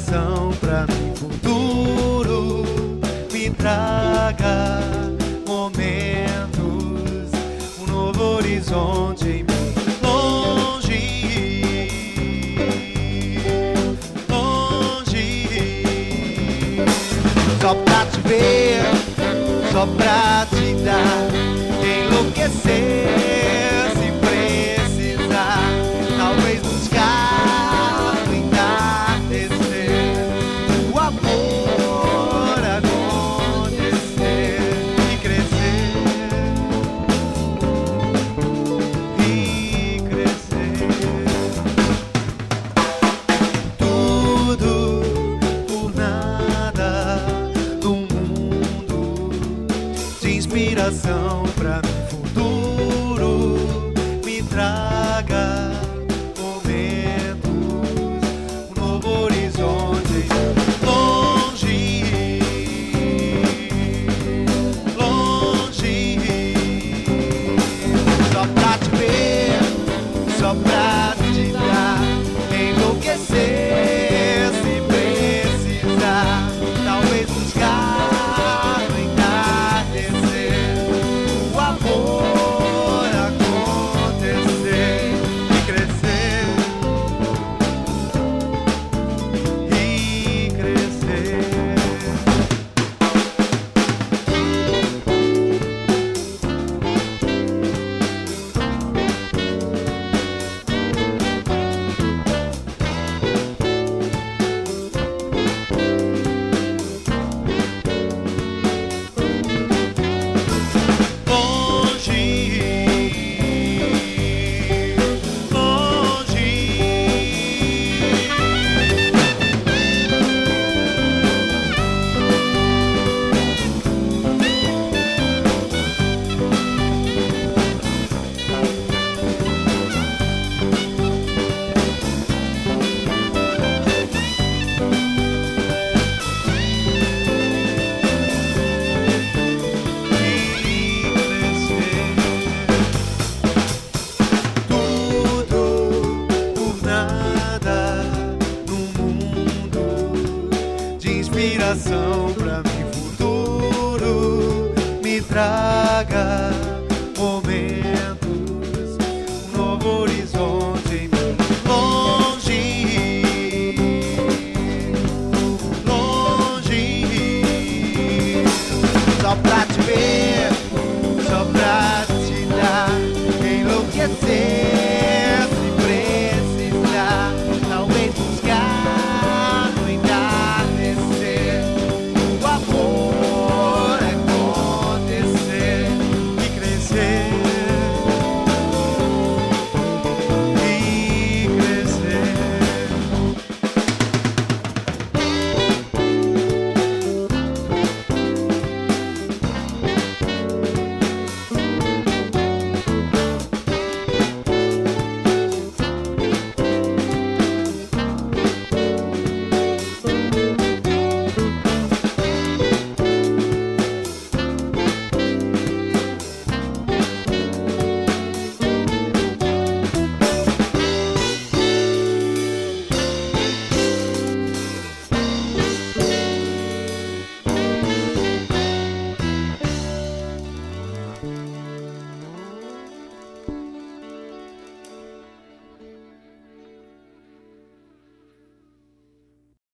inspiração pra mim, futuro me traga momentos, um novo horizonte em mim, longe, longe, só pra te ver, só pra te dar, enlouquecer se precisar, talvez buscar no entardecer, o amor acontecer e crescer, e crescer. Tudo por nada no mundo, de inspiração pra mim, futuro me traga momentos, um novo horizonte, longe, longe, só pra te ver, só pra te dar, enlouquecer se precisar, talvez buscar no entardecer, o amor acontecer e crescer, e crescer. Inspiração pra mim, futuro me traga